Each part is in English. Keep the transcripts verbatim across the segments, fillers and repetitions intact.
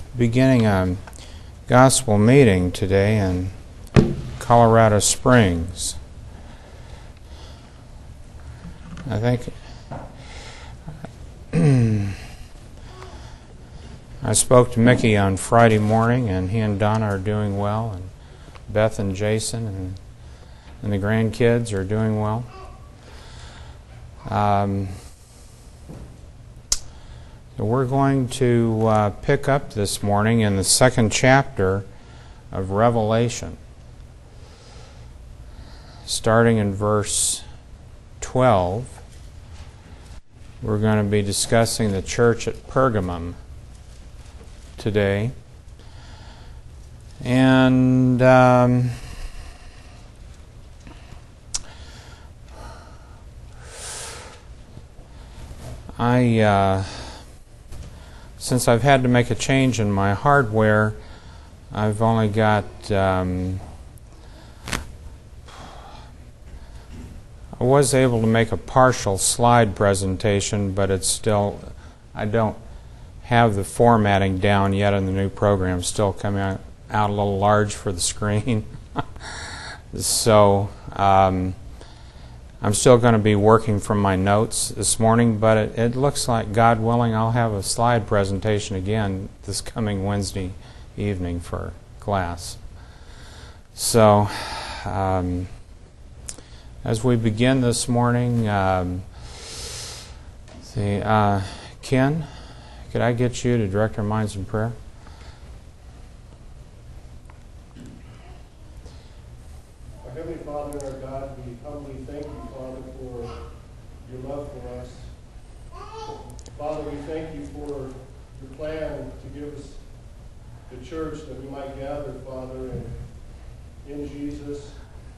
beginning a gospel meeting today in Colorado Springs. I think I spoke to Mickey on Friday morning, and he and Donna are doing well, and Beth and Jason and, and the grandkids are doing well. Um, so we're going to uh, pick up this morning in the second chapter of Revelation, starting in verse twelve. We're going to be discussing the church at Pergamum today. And um, I, uh, since I've had to make a change in my hardware, I've only got, um, I was able to make a partial slide presentation, but it's still, I don't have the formatting down yet in the new program. Still coming out, out a little large for the screen. So um, I'm still going to be working from my notes this morning, but it, it looks like, God willing, I'll have a slide presentation again this coming Wednesday evening for class. So um, as we begin this morning, um, see, uh, Ken, could I get you to direct our minds in prayer? Our Heavenly Father and our God, we humbly thank you, Father, for your love for us. Father, we thank you for your plan to give us the church that we might gather, Father, in, in Jesus,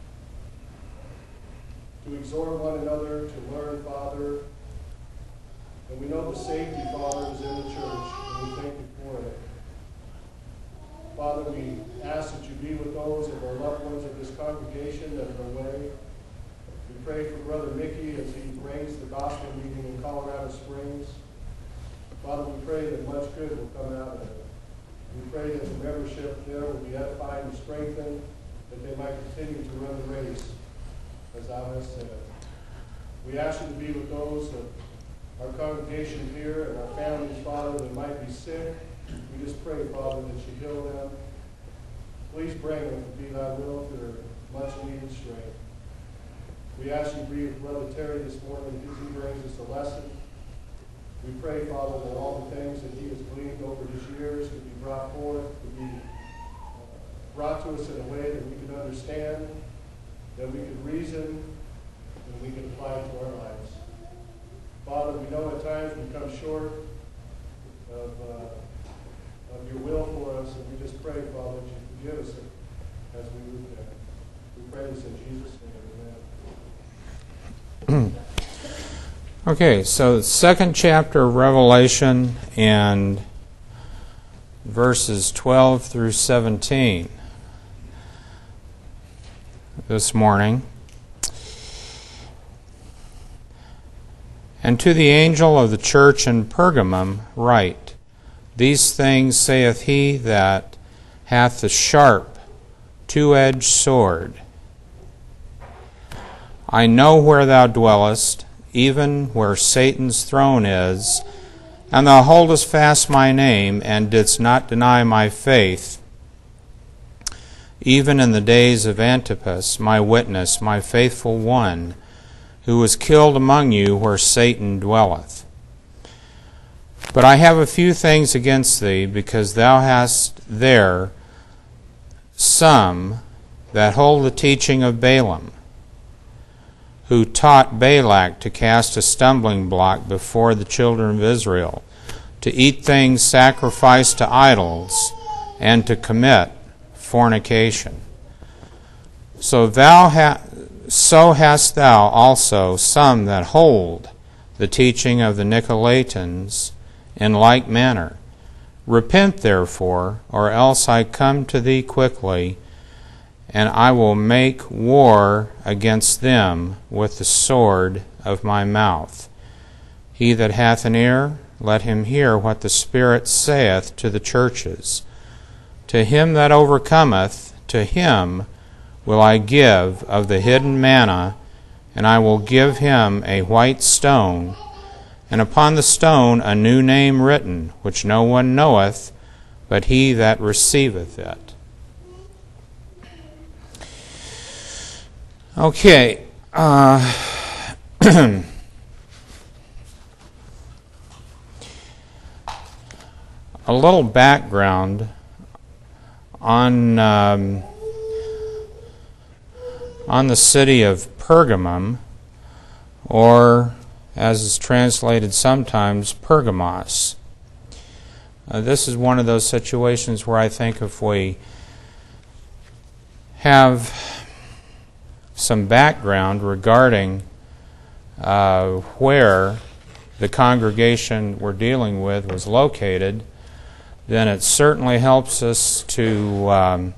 to exhort one another, to learn, Father. And we know the safety, Father, is in the church, and we thank you for it. Father, we ask that you be with those of our loved ones of this congregation that are away. We pray for Brother Mickey as he brings the gospel meeting in Colorado Springs. Father, we pray that much good will come out of it. We pray that the membership there will be edified and strengthened, that they might continue to run the race, as thou hast said. We ask you to be with those of our congregation here and our families, Father, that might be sick. We just pray, Father, that you heal them. Please bring them to be thy will for their much-needed strength. We ask you to be with Brother Terry this morning as he brings us a lesson. We pray, Father, that all the things that he has gleaned over his years could be brought forth, could be brought to us in a way that we could understand, that we could reason, and we could apply it to our lives. Father, we know at times we come short of, uh, of your will for us, and we just pray, Father, that you forgive us as we move there. We pray this in Jesus' name. Amen. Okay, so the second chapter of Revelation and verses twelve through seventeen this morning. And to the angel of the church in Pergamum write, These things saith he that hath the sharp, two-edged sword. I know where thou dwellest, even where Satan's throne is, and thou holdest fast my name, and didst not deny my faith, even in the days of Antipas, my witness, my faithful one, who was killed among you where Satan dwelleth. But I have a few things against thee, because thou hast there some that hold the teaching of Balaam, who taught Balak to cast a stumbling block before the children of Israel, to eat things sacrificed to idols, and to commit fornication. So thou hast So hast thou also some that hold the teaching of the Nicolaitans in like manner. Repent therefore, or else I come to thee quickly, and I will make war against them with the sword of my mouth. He that hath an ear, let him hear what the Spirit saith to the churches. To him that overcometh, to him will I give of the hidden manna, and I will give him a white stone, and upon the stone a new name written, which no one knoweth, but he that receiveth it. Okay. Uh, a little background on um, on the city of Pergamum, or as is translated sometimes, Pergamos. Uh, this is one of those situations where I think if we have some background regarding uh, where the congregation we're dealing with was located, then it certainly helps us to um,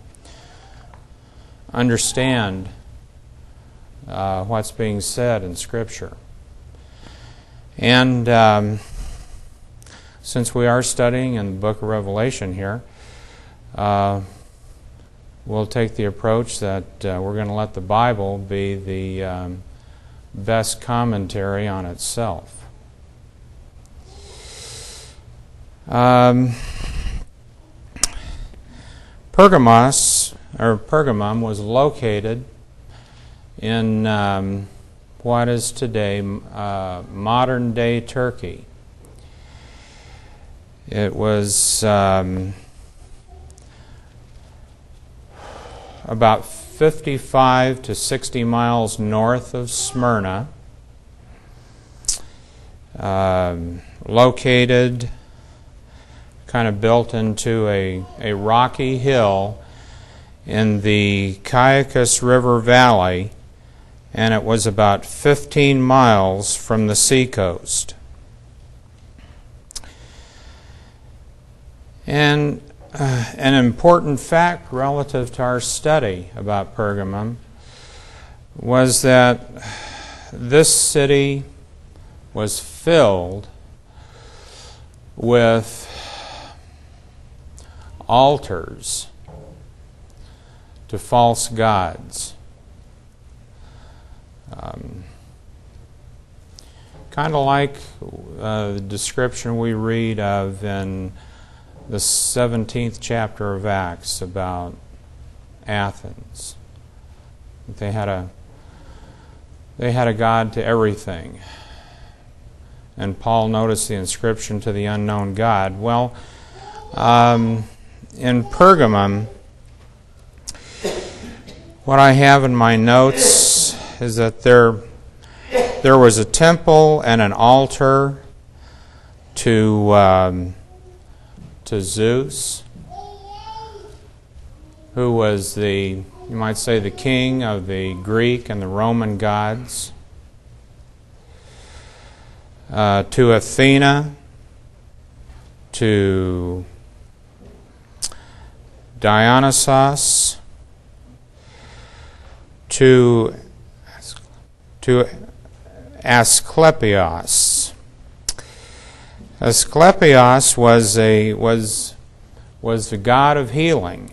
understand uh, what's being said in Scripture. And um, since we are studying in the book of Revelation here, uh, we'll take the approach that uh, we're going to let the Bible be the um, best commentary on itself. Um, Pergamos, or Pergamum, was located in um, what is today uh, modern-day Turkey. It was um, about fifty-five to sixty miles north of Smyrna, um, located kind of built into a, a rocky hill in the Caicus River Valley, and it was about fifteen miles from the seacoast. And uh, an important fact relative to our study about Pergamum was that this city was filled with altars to false gods. Um, kind of like uh, the description we read of in the seventeenth chapter of Acts about Athens. They had a they had a god to everything. And Paul noticed the inscription to the unknown God. Well, um, in Pergamum, what I have in my notes is that there there was a temple and an altar to um, to Zeus, who was the, you might say, the king of the Greek and the Roman gods, uh, to Athena, to Dionysos, to to Asclepios. Asclepios was a was was the god of healing,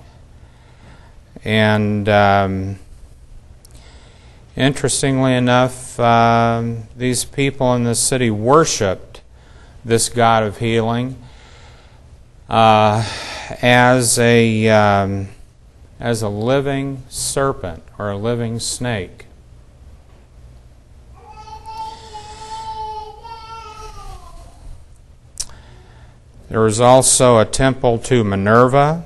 and um, interestingly enough, um, these people in this city worshipped this god of healing uh, as a um, as a living serpent or a living snake. There was also a temple to Minerva,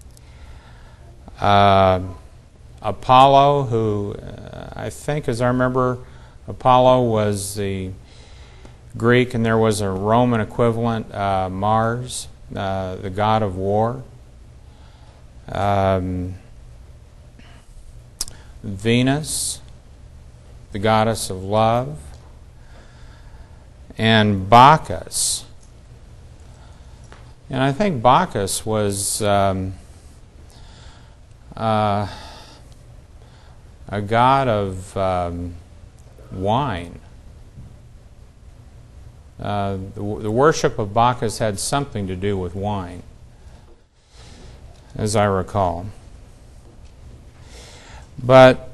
uh, Apollo, who uh, I think, as I remember, Apollo was the Greek, and there was a Roman equivalent, uh, Mars, uh, the god of war. Um, Venus, the goddess of love, and Bacchus. And I think Bacchus was um, uh, a god of um, wine. Uh, the, the worship of Bacchus had something to do with wine, as I recall. But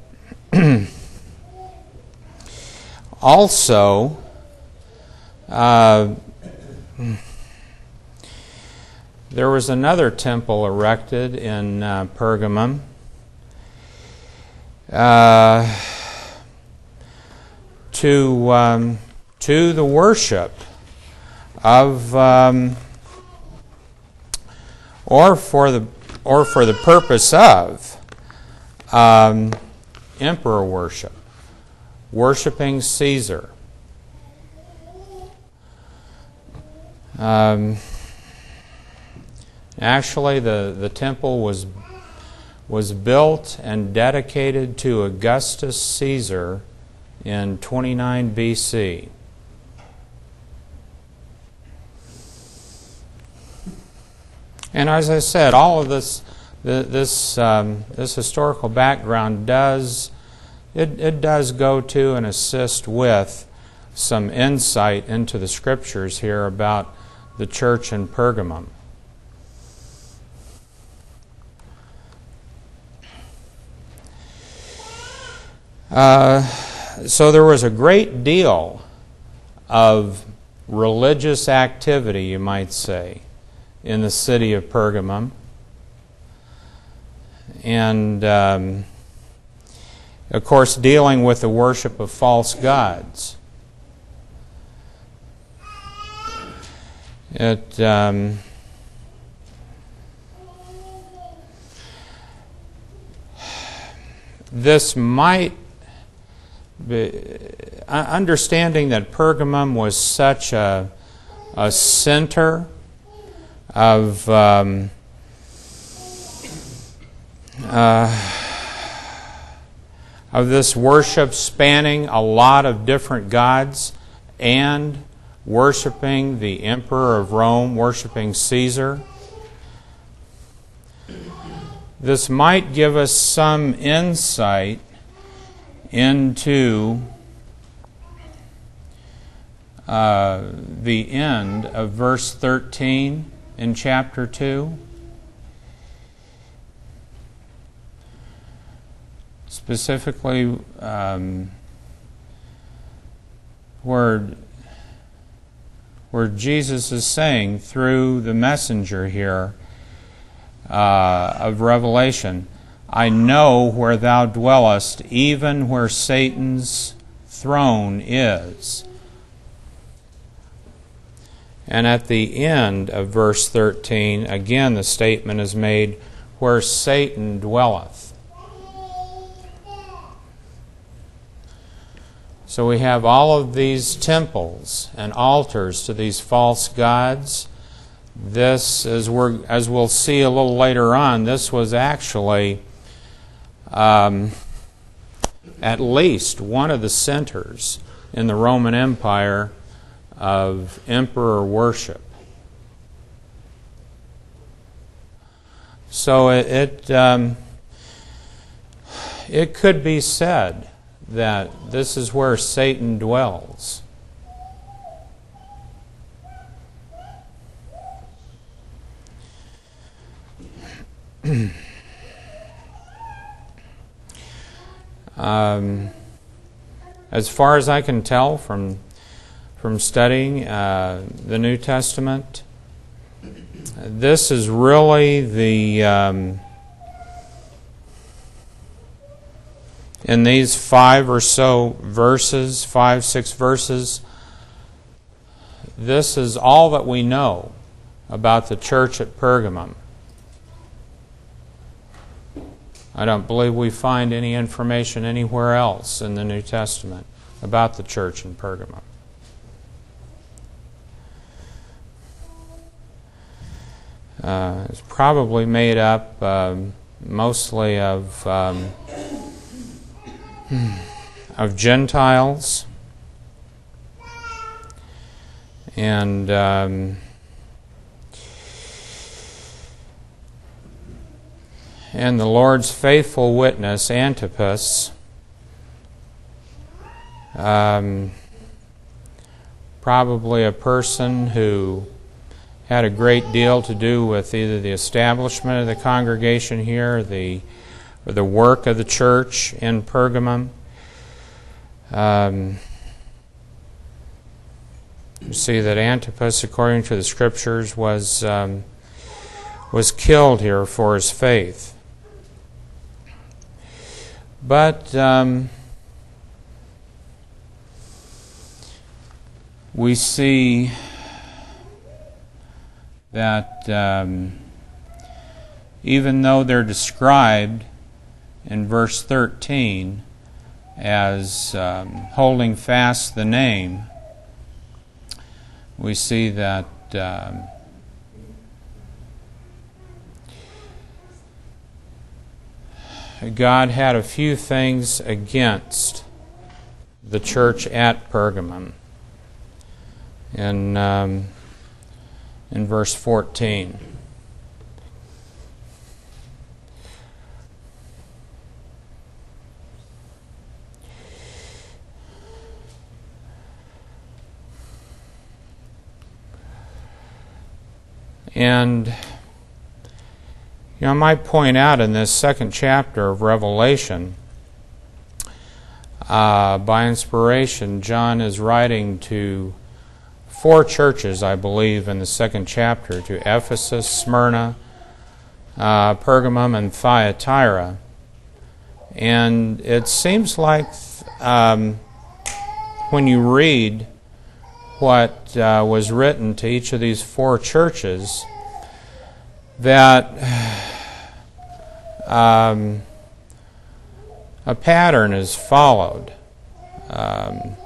also, uh, there was another temple erected in uh, Pergamum uh, to um, to the worship of, um, or for the or for the purpose of um, emperor worship, worshiping Caesar. Um, actually, the, the temple was was built and dedicated to Augustus Caesar in twenty-nine B C. And as I said, all of this this um, this historical background does it, it does go to and assist with some insight into the Scriptures here about the church in Pergamum. Uh, so there was a great deal of religious activity, you might say, in the city of Pergamum. And, um, of course, dealing with the worship of false gods. It um, this might be, understanding that Pergamum was such a, a center of um, uh, of this worship spanning a lot of different gods and worshiping the emperor of Rome, worshiping Caesar. This might give us some insight into uh, the end of verse thirteen in chapter two. Specifically, um, where where Jesus is saying through the messenger here uh, of Revelation, I know where thou dwellest, even where Satan's throne is. And at the end of verse thirteen, again the statement is made, where Satan dwelleth. So we have all of these temples and altars to these false gods. This, as, we're, as we'll see a little later on, this was actually um, at least one of the centers in the Roman Empire of emperor worship. So it it, um, it could be said that this is where Satan dwells. um, as far as I can tell from from studying uh, the New Testament, this is really the um, in these five or so verses, five, six verses, this is all that we know about the church at Pergamum. I don't believe we find any information anywhere else in the New Testament about the church in Pergamum. Uh, it's probably made up um, mostly of um, of Gentiles and um, and the Lord's faithful witness Antipas um, probably a person who had a great deal to do with either the establishment of the congregation here, the or the work of the church in Pergamum. Um, you see that Antipas, according to the Scriptures, was um, was killed here for his faith. But um, we see that um, even though they're described in verse thirteen as um, holding fast the name, we see that um, God had a few things against the church at Pergamum. In, um, in verse fourteen. And, you know, I might point out in this second chapter of Revelation, uh, by inspiration, John is writing to four churches, I believe, in the second chapter, to Ephesus, Smyrna, uh, Pergamum, and Thyatira. And it seems like um, when you read what uh, was written to each of these four churches, that um, a pattern is followed, um,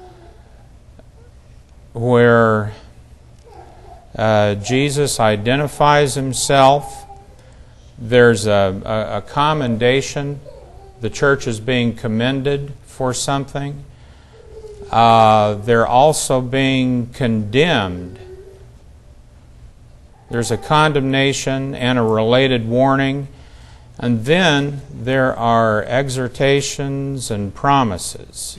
where uh, Jesus identifies himself. There's a, a, a commendation. The church is being commended for something. Uh, they're also being condemned. There's a condemnation and a related warning. And then there are exhortations and promises.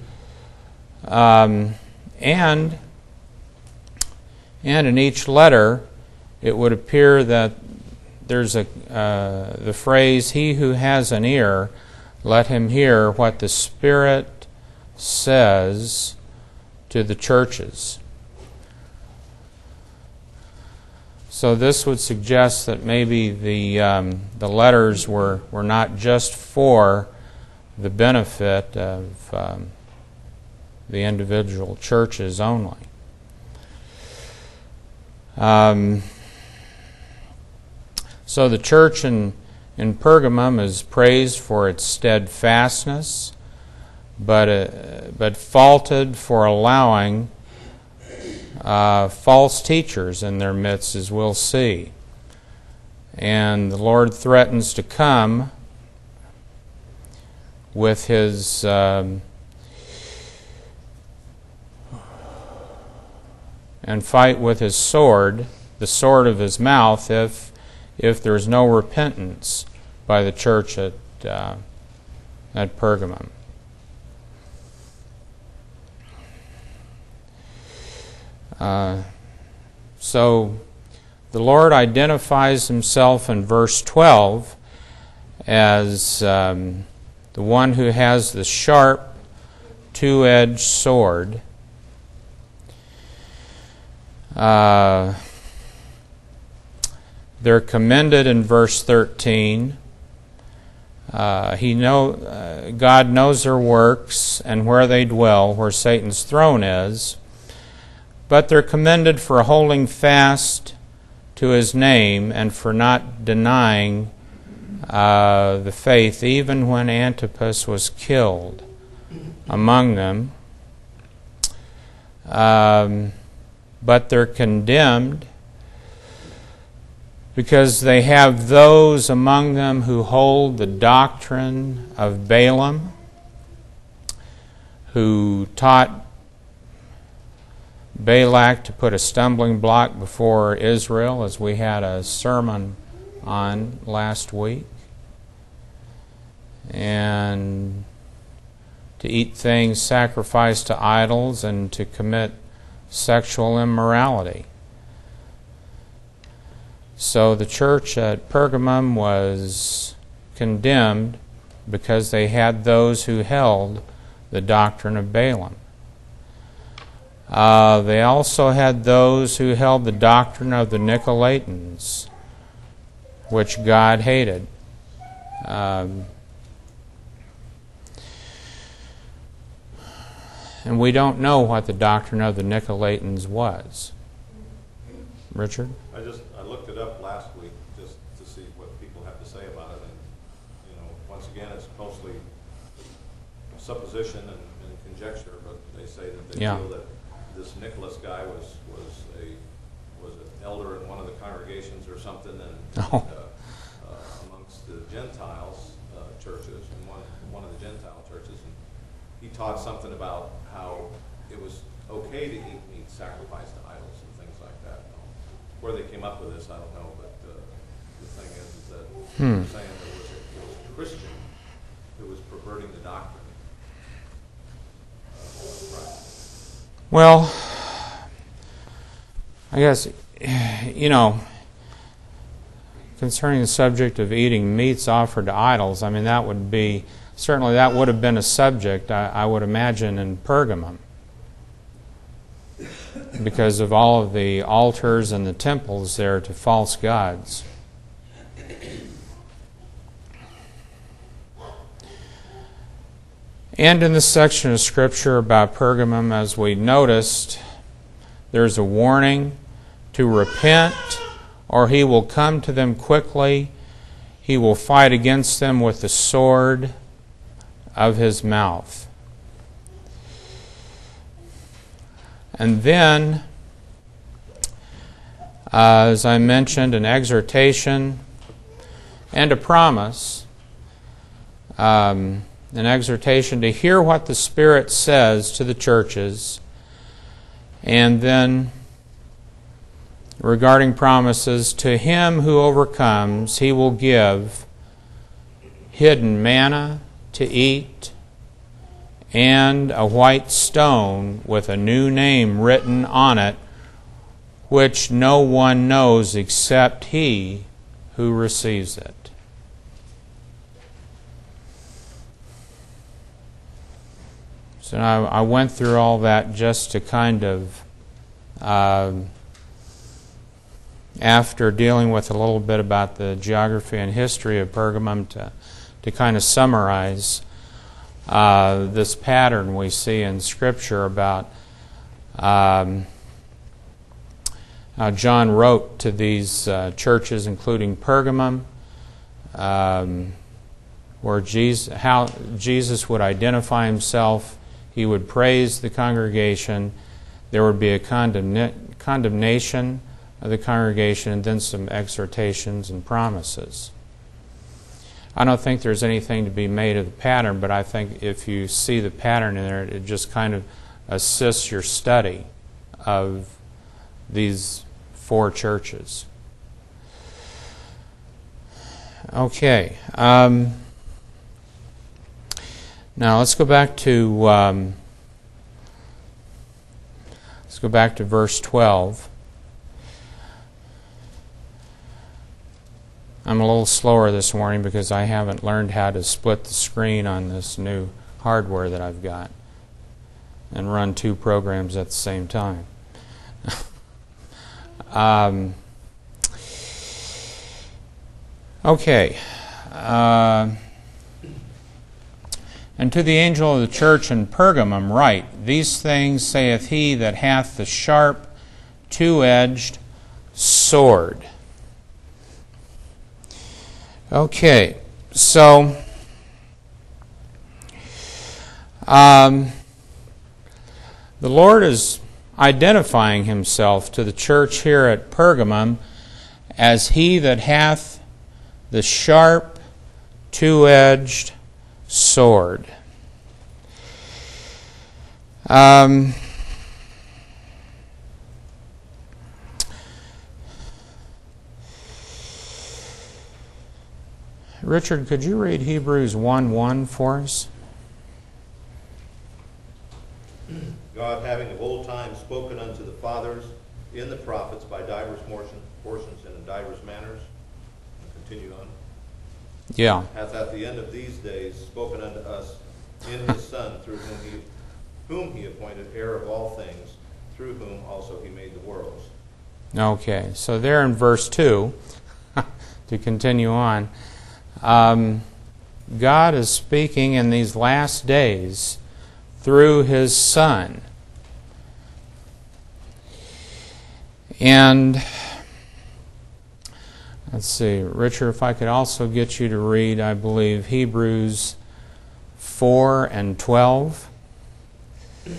Um, and, and in each letter, it would appear that there's a uh, the phrase, "He who has an ear, let him hear what the Spirit says to the churches." So this would suggest that maybe the um, the letters were, were not just for the benefit of um, the individual churches only. Um, so the church in, in Pergamum is praised for its steadfastness, but uh, but faulted for allowing uh, false teachers in their midst, as we'll see. And the Lord threatens to come with His um, and fight with His sword, the sword of His mouth, if if there is no repentance by the church at uh, at Pergamum. Uh, so the Lord identifies Himself in verse twelve as um, the one who has the sharp, two-edged sword. Uh, they're commended in verse thirteen. Uh, he know uh, God knows their works and where they dwell, where Satan's throne is. But they're commended for holding fast to His name and for not denying uh, the faith, even when Antipas was killed among them. Um, but they're condemned because they have those among them who hold the doctrine of Balaam, who taught Balak to put a stumbling block before Israel, as we had a sermon on last week, and to eat things sacrificed to idols and to commit sexual immorality. So the church at Pergamum was condemned because they had those who held the doctrine of Balaam. Uh, they also had those who held the doctrine of the Nicolaitans, which God hated. Um, and we don't know what the doctrine of the Nicolaitans was. Richard? I just I looked it up last week just to see what people have to say about it, and you know, once again, it's mostly supposition and, and conjecture. But they say that they yeah. feel that this Nicholas guy was was a was an elder in one of the congregations or something, and oh. uh, uh, amongst the Gentiles uh, churches, and one one of the Gentile churches, and he taught something about how it was okay to eat meat sacrificed to idols and things like that. Where they came up with this, I don't know, but uh, the thing is, is that hmm. they're saying there was, a, there was a Christian who was perverting the doctrine. Uh, right. Well, I guess, you know, concerning the subject of eating meats offered to idols, I mean, that would be, certainly that would have been a subject, I, I would imagine, in Pergamum, because of all of the altars and the temples there to false gods. And in this section of Scripture about Pergamum, as we noticed, there's a warning to repent, or he will come to them quickly. He will fight against them with the sword of his mouth. And then, uh, as I mentioned, an exhortation and a promise. Um, an exhortation to hear what the Spirit says to the churches. And then, regarding promises, to him who overcomes, he will give hidden manna to eat, and a white stone with a new name written on it, which no one knows except he who receives it. So I, I went through all that just to kind of, uh, after dealing with a little bit about the geography and history of Pergamum, to, to kind of summarize Uh, this pattern we see in Scripture about um, how John wrote to these uh, churches, including Pergamum, um, where Jesus, how Jesus would identify himself. He would praise the congregation. There would be a condemna- condemnation of the congregation, and then some exhortations and promises. I don't think there's anything to be made of the pattern, but I think if you see the pattern in there, it just kind of assists your study of these four churches. Okay. Um, now let's go back to um, let's go back to verse twelve. I'm a little slower this morning because I haven't learned how to split the screen on this new hardware that I've got and run two programs at the same time. um, okay. Uh, and to the angel of the church in Pergamum write, These things saith he that hath the sharp, two-edged sword. Okay, so um, the Lord is identifying himself to the church here at Pergamum as he that hath the sharp, two-edged sword. Um, Richard, could you read Hebrews one one for us? God, having of old time spoken unto the in the prophets by divers portion- portions and in divers manners. Continue on. Yeah. Hath at the end of these days spoken unto us in his Son, through whom he, whom he appointed heir of all things, through whom also he made the worlds. Okay, so there in verse two, to continue on, um, God is speaking in these last days through his Son. And let's see, Richard, if I could also get you to read, I believe, Hebrews four and twelve. Okay.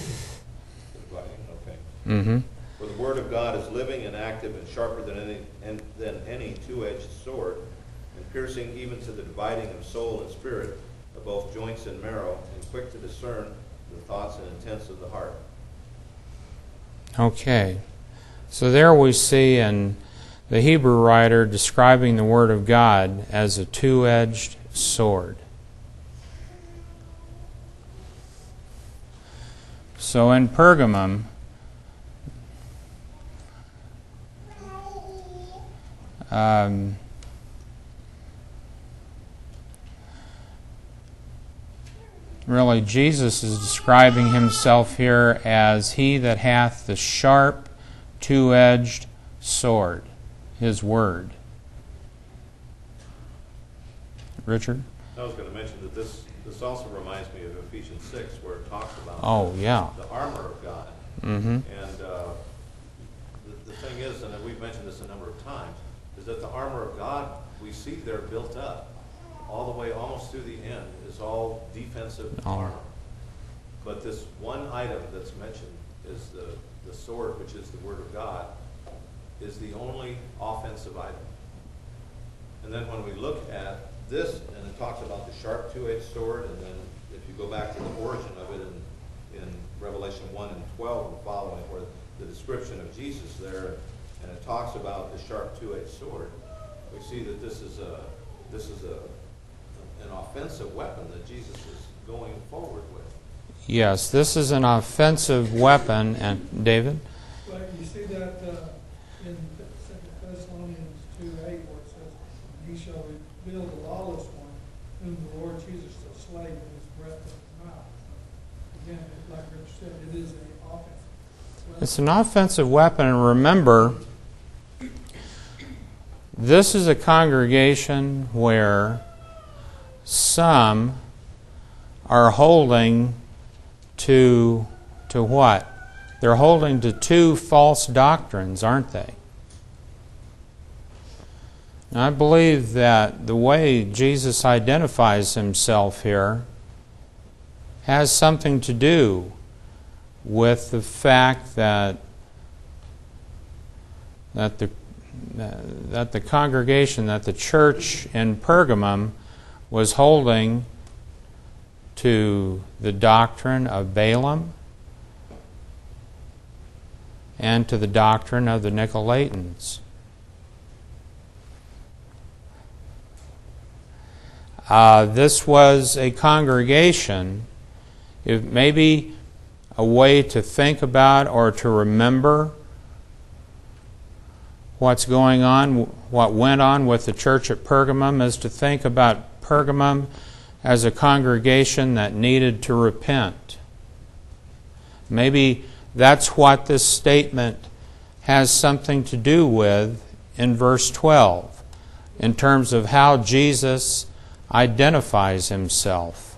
Mm-hmm. For the word of God is living and active and sharper than any and, than any two-edged sword, and piercing even to the dividing of soul and spirit, of both joints and marrow, and quick to discern the thoughts and intents of the heart. Okay. So there we see in the Hebrew writer describing the Word of God as a two-edged sword. So in Pergamum, um, really Jesus is describing himself here as he that hath the sharp, two-edged sword, his word. Richard? I was going to mention that this this also reminds me of Ephesians six, where it talks about Oh, yeah. the armor of God. Mm-hmm. And uh, the, the thing is, and we've mentioned this a number of times, is that the armor of God, we see there built up all the way almost through the end, is all defensive Oh. armor. But this one item that's mentioned is the, the sword, which is the Word of God, is the only offensive item. And then when we look at this, and it talks about the sharp two-edged sword, and then if you go back to the origin of it in, in Revelation one and twelve and following, where the description of Jesus there, and it talks about the sharp two-edged sword, we see that this is a this is a an offensive weapon that Jesus is going forward with. Yes, this is an offensive weapon. And David? Right, you see that uh, in Second Thessalonians two eight, where it says, "He shall reveal the lawless one, whom the Lord Jesus shall slay with his breath of his mouth." Again, like Rich said, it is an offensive weapon. It's an offensive weapon, and remember, this is a congregation where some are holding to to what? They're holding to two false doctrines, aren't they? And I believe that the way Jesus identifies himself here has something to do with the fact that that the that the congregation, that the church in Pergamum was holding to the doctrine of Balaam and to the doctrine of the Nicolaitans. Uh, this was a congregation, it may be a way to think about or to remember what's going on, what went on with the church at Pergamum, is to think about Pergamum as a congregation that needed to repent. Maybe that's what this statement has something to do with in verse twelve, in terms of how Jesus identifies himself.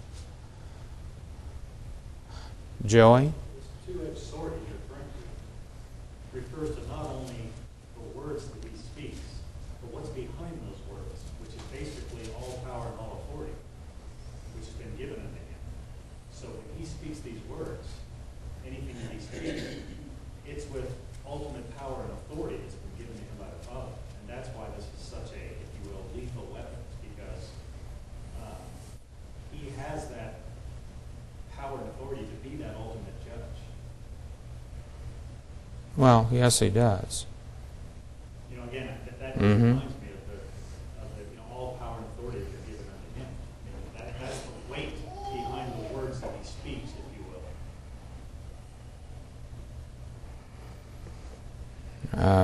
Joey? This two-edged sword he's referring to refers to not only the words that he speaks, but what's behind those words, which is basically all power and all authority, which has been given unto him. So when he speaks these words, anything that he speaks, it's with ultimate power and authority that's been given to him by the Father. And that's why this is such a, if you will, lethal weapon, because um, he has that power and authority to be that ultimate judge. Well, yes, he does. You know, again, that, that Mhm. reminds me of the, of the, you know, all power and authority that are given unto him. You know, that, that's the weight behind the words that he speaks, if you will.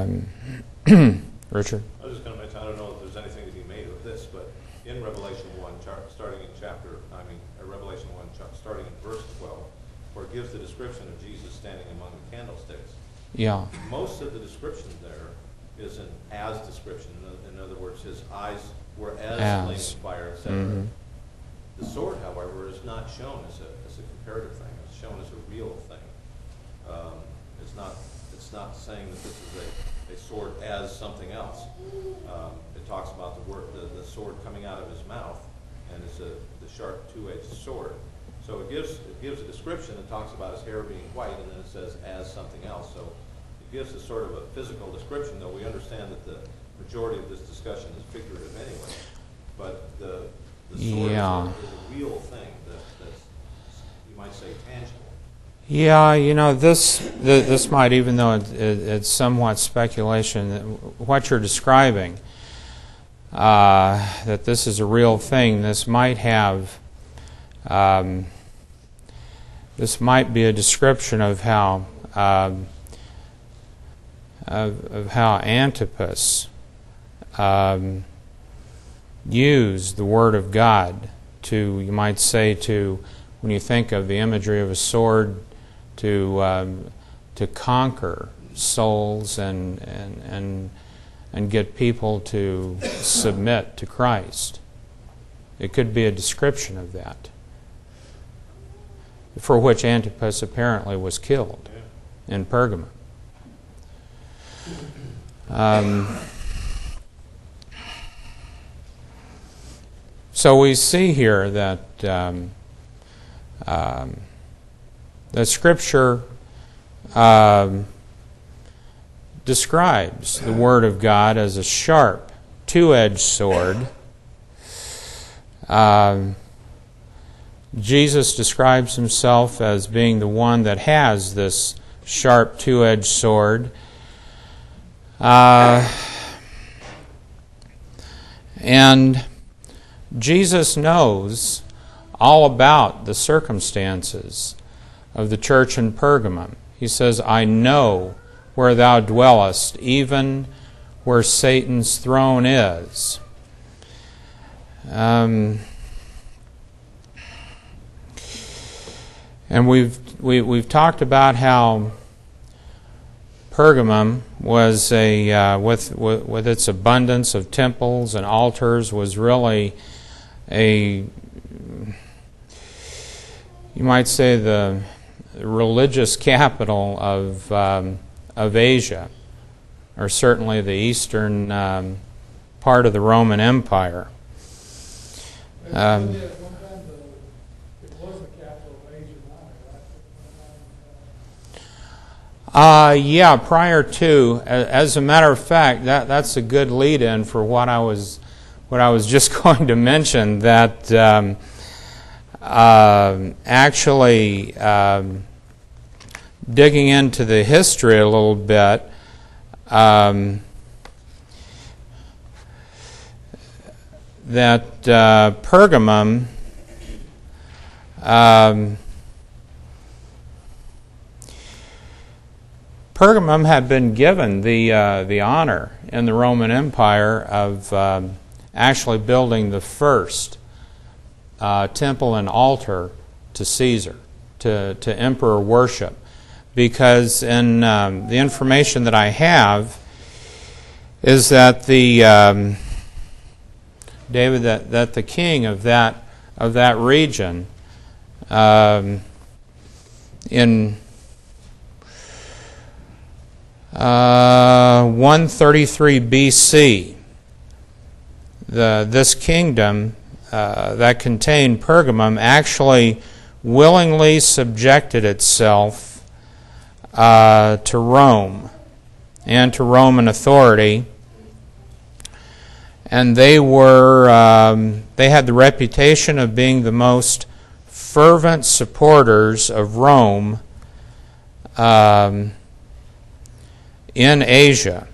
Um, Richard? I was just going to mention, I don't know if there's anything to be made of this, but in Revelation one, char- starting in chapter, I mean, uh, Revelation one, char- starting in verse twelve, where it gives the description of Jesus standing among the candlesticks. Yeah. Most of the description there is an as description. In, in other words, his eyes were as, As. flaming fire, et cetera. Mm-hmm. The sword, however, is not shown as a, as a comparative thing. It's shown as a real thing. Um, it's not. It's not saying that this is a, a sword as something else. Um, it talks about the word, the, the sword coming out of his mouth, and it's a the sharp two-edged sword. So it gives it gives a description. It talks about his hair being white, and then it says as something else. So it gives a sort of a physical description, though we understand that the majority of this discussion is figurative anyway. But the the sword Yeah. is, a, is a real thing that, that's, you might say, tangible. Yeah, you know, this th- this might, even though it, it, it's somewhat speculation, what you're describing, uh, that this is a real thing, this might have, um, this might be a description of how um, of, of how Antipas um, used the Word of God to, you might say, to, when you think of the imagery of a sword, to um, to conquer souls and, and and and get people to submit to Christ. It could be a description of that, for which Antipas apparently was killed in Pergamum. Um, so we see here that um, um, the Scripture um, describes the Word of God as a sharp, two-edged sword. Um, Jesus describes himself as being the one that has this sharp, two-edged sword. Uh, and Jesus knows all about the circumstances of the church in Pergamum. He says, I know where thou dwellest, even where Satan's throne is. Um, and we've we, we've talked about how Pergamum was a uh, with, with with its abundance of temples and altars was really a, you might say, the religious capital of um, of Asia, or certainly the eastern um, part of the Roman Empire. Um, uh, yeah, prior to, as a matter of fact, that that's a good lead-in for what I was what I was just going to mention. That. Um, Uh, actually, um, digging into the history a little bit, um, that uh, Pergamum um, Pergamum had been given the uh, the honor in the Roman Empire of um, actually building the first Uh, temple and altar to Caesar, to, to emperor worship. Because in um, the information that I have is that the um, David, that, that the king of that of that region um, in uh, one thirty-three B C, the this kingdom Uh, that contained Pergamum actually willingly subjected itself uh, to Rome and to Roman authority, and they were um, they had the reputation of being the most fervent supporters of Rome um, in Asia.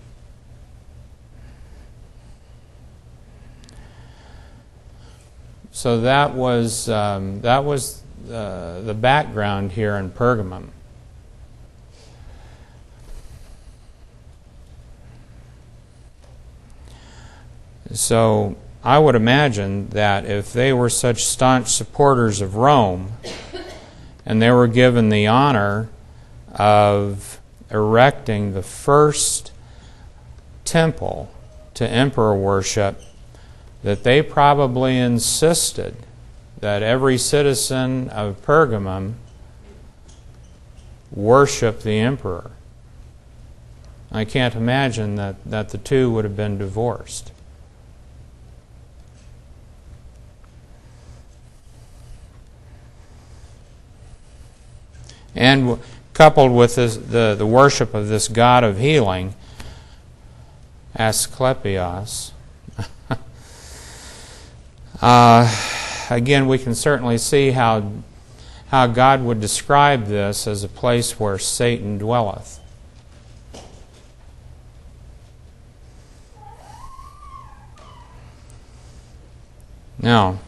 So that was um, that was uh, the background here in Pergamum. So I would imagine that if they were such staunch supporters of Rome, and they were given the honor of erecting the first temple to emperor worship, that they probably insisted that every citizen of Pergamum worship the emperor. I can't imagine that, that the two would have been divorced. And coupled with this, the, the worship of this god of healing, Asclepios, uh, again, we can certainly see how, how God would describe this as a place where Satan dwelleth. Now,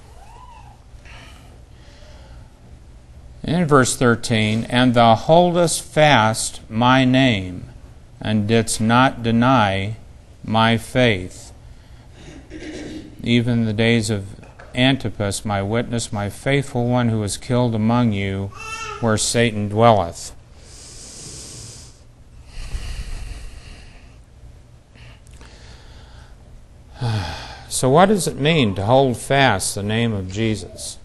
in verse thirteen, and thou holdest fast my name, and didst not deny my faith, even the days of Antipas, my witness, my faithful one, who was killed among you, where Satan dwelleth. So what does it mean to hold fast the name of Jesus?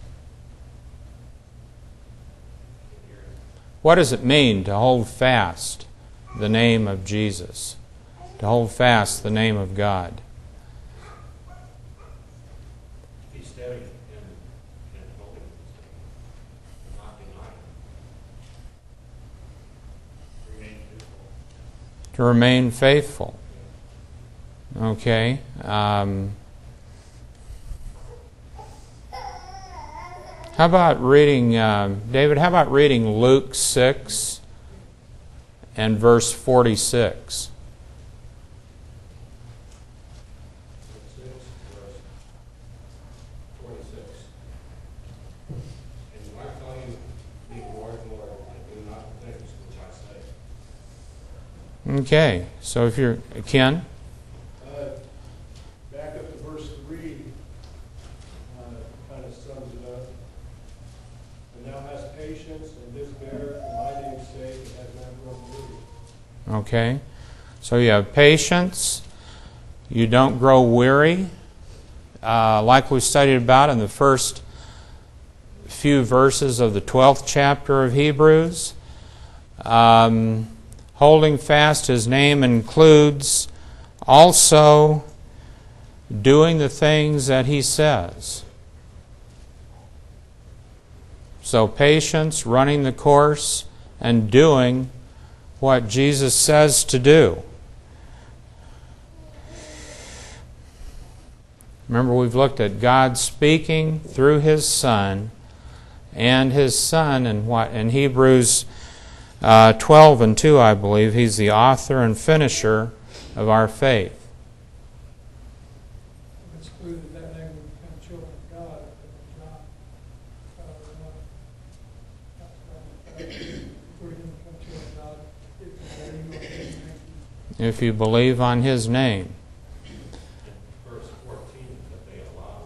What does it mean to hold fast the name of Jesus? To hold fast the name of God? Be steady and, and holy, not deny him. Remain faithful. To remain faithful. Okay. Um, how about reading, uh, David, how about reading Luke six and verse forty-six? Okay, so if you're, Ken? Uh, back up to verse three, uh, kind of sums it up. And thou hast patience, and this bear for my name's sake, and has not grown weary. Okay, so you have patience, you don't grow weary, uh, like we studied about in the first few verses of the twelfth chapter of Hebrews. Um, holding fast His name includes also doing the things that He says. So patience, running the course, and doing what Jesus says to do. Remember, we've looked at God speaking through His Son, and His Son in what in Hebrews uh, twelve and two, I believe, He's the author and finisher of our faith. It's excluded that they would become children of God if they were not. If we're going to become children of God, if we believe on His name. If you believe on His name. Verse fourteen, that they allow.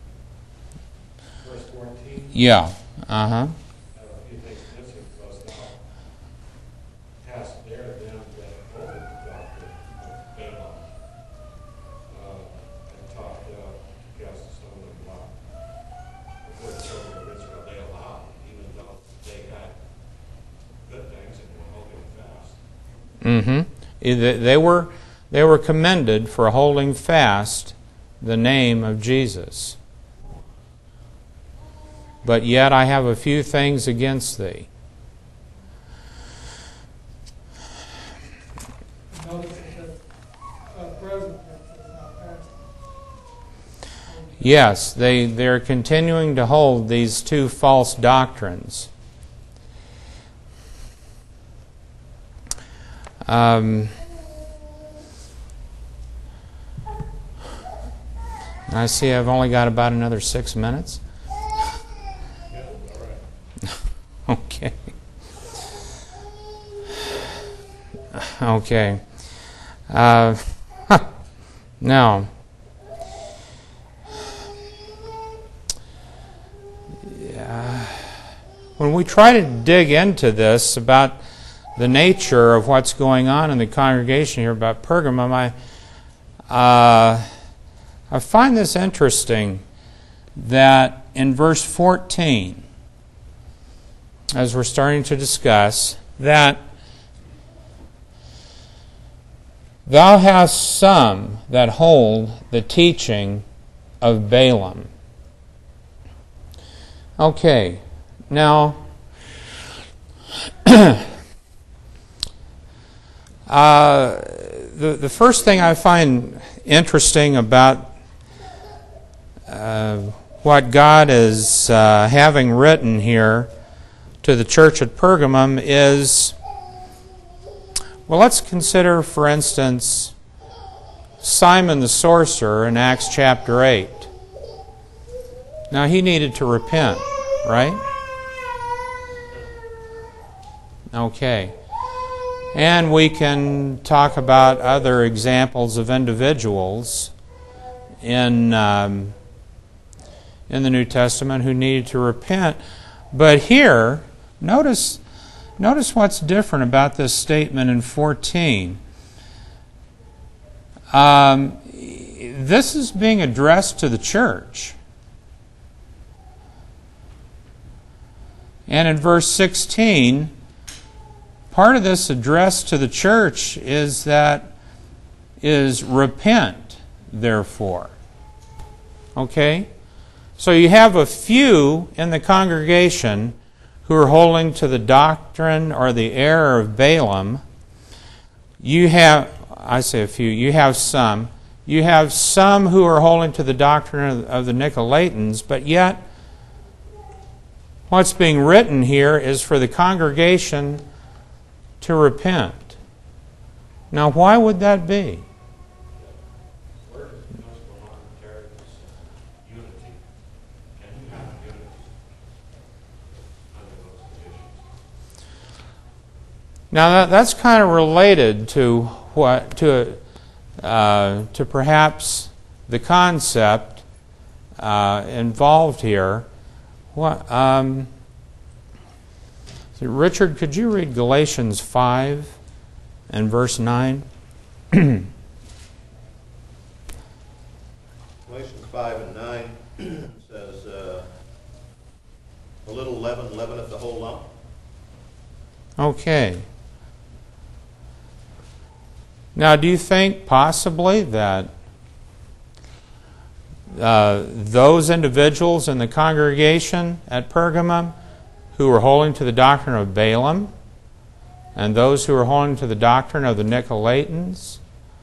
Verse fourteen. Yeah. Uh-huh. I have a few things missing because thou hast there them that hold the doctrine of Balaam, uh, and taught them to cast a stumbling block before the children of Israel. They allowed, even though they had good things and were holding fast. Mm-hmm. They were, they were commended for holding fast the name of Jesus. But yet I have a few things against thee. Notice that uh, present tense is not past. Yes, they, they're continuing to hold these two false doctrines. Um, I see I've only got about another six minutes. Okay. Okay. Uh, now, uh, when we try to dig into this about the nature of what's going on in the congregation here about Pergamum, I, uh, I find this interesting that in verse fourteen, as we're starting to discuss, that thou hast some that hold the teaching of Balaam. Okay, now, uh, the, the first thing I find interesting about uh, what God is uh, having written here to the church at Pergamum is, well, let's consider, for instance, Simon the sorcerer in Acts chapter eight. Now, he needed to repent, right? Okay. And we can talk about other examples of individuals in um, in the New Testament who needed to repent. But here, notice notice what's different about this statement in fourteen. Um, this is being addressed to the church. And in verse sixteen, part of this address to the church is that is repent, therefore. Okay? So you have a few in the congregation who are holding to the doctrine or the error of Balaam. You have, I say a few, you have some. You have some who are holding to the doctrine of, of the Nicolaitans, but yet what's being written here is for the congregation to repent. Now, why would that be? Now, that, that's kind of related to what to uh, to perhaps the concept uh, involved here. What, um, Richard, could you read Galatians five and verse nine? Galatians five and nine says, uh, a little leaven leaveneth the whole lump. Okay. Now, do you think possibly that uh, those individuals in the congregation at Pergamum who were holding to the doctrine of Balaam and those who were holding to the doctrine of the Nicolaitans,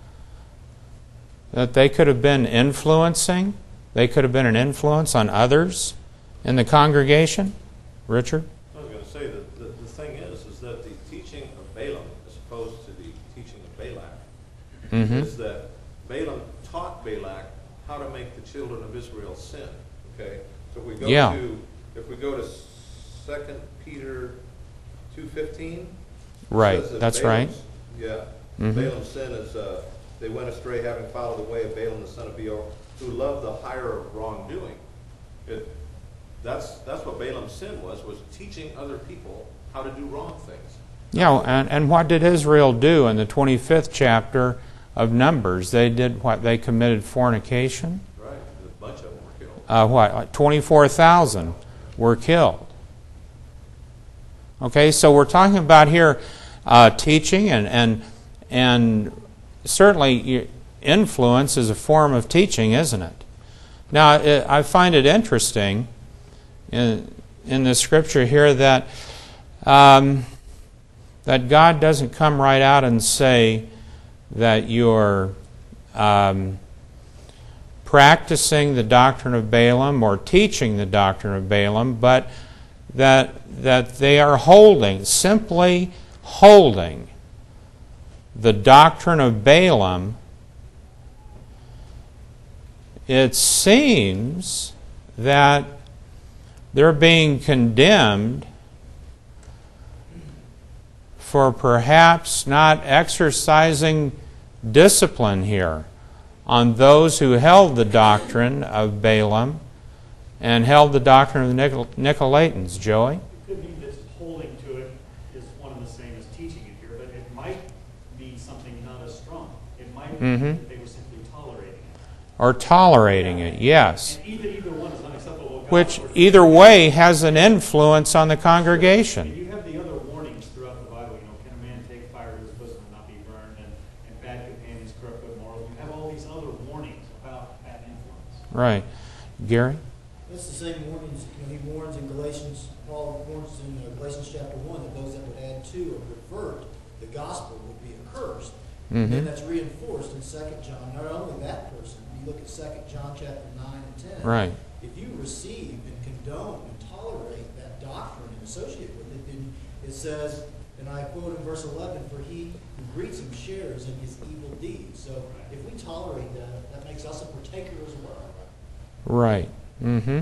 that they could have been influencing, they could have been an influence on others in the congregation? Richard? I was going to say that the, the thing is, is that the teaching of Balaam as opposed to the teaching of Balak Mm-hmm. is that Balaam taught Balak how to make the children of Israel sin. Okay, so if we go Yeah. to if we go to Second Peter two fifteen, Right, says that that's Balaam's- right. Yeah, Mhm. Balaam's sin is uh, they went astray, having followed the way of Balaam the son of Beor, who loved the hire of wrongdoing. It, that's that's what Balaam's sin was was teaching other people how to do wrong things. Yeah, and, and what did Israel do in the twenty-fifth chapter of Numbers? They did what? They committed fornication. Right, a bunch of them were killed. Uh, what? Like twenty-four thousand were killed. Okay, so we're talking about here uh, teaching, and, and, and certainly influence is a form of teaching, isn't it? Now, it, I find it interesting in, in the scripture here that um, that God doesn't come right out and say that you're um, practicing the doctrine of Balaam or teaching the doctrine of Balaam, but that that they are holding, simply holding the doctrine of Balaam. It seems that they're being condemned for perhaps not exercising discipline here on those who held the doctrine of Balaam and held the doctrine of the Nicol- Nicolaitans. Joey? It could mean that holding to it is one and the same as teaching it here, but it might mean something not as strong. It might mean Mm-hmm. that they were simply tolerating it. Or tolerating it, yes. And either, either one is unacceptable. to God, Which or- either way has an influence on the And congregation. you have the other warnings throughout the Bible, you know, can a man take fire to his bosom and not be burned, and, and bad companions corrupt good morals. You have all these other warnings about bad influence. Right. Gary? That's the same warnings, you know, he warns in Galatians, Paul warns in uh, Galatians chapter one that those that would add to or pervert the gospel would be accursed. And then Mm-hmm. that's reinforced in Second John. Not only that person, you look at Second John chapter nine and ten. Right. If you receive and condone and tolerate that doctrine and associate with it, then it says, and I quote in verse eleven, for he who greets him shares in his evil deeds. So if we tolerate that, that makes us a partaker as well. Right. Mm-hmm.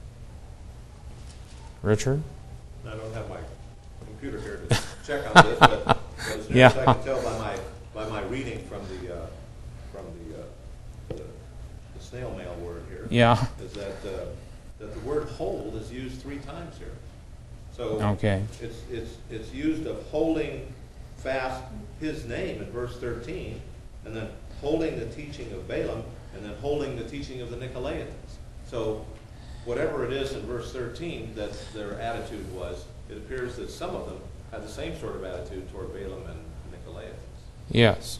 Richard? I don't have my computer here to check on this, but as near Yeah. as I can tell by my, by my reading from the, uh, from the, uh, the the snail mail word here, Yeah. is that, uh, that the word hold is used three times here. So Okay. it's, it's, it's used of holding fast his name in verse thirteen, and then holding the teaching of Balaam, and then holding the teaching of the Nicolaitans. So whatever it is in verse thirteen that their attitude was, it appears that some of them had the same sort of attitude toward Balaam and the Nicolaitans. Yes.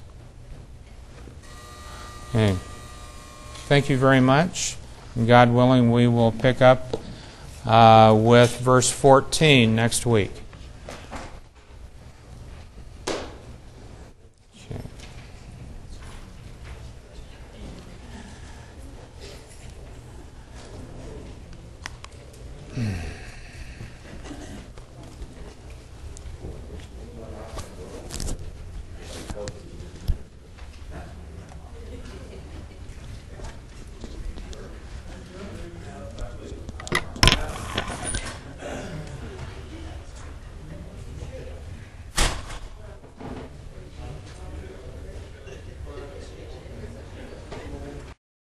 Okay. Thank you very much. And God willing, we will pick up uh, with verse fourteen next week. Okay.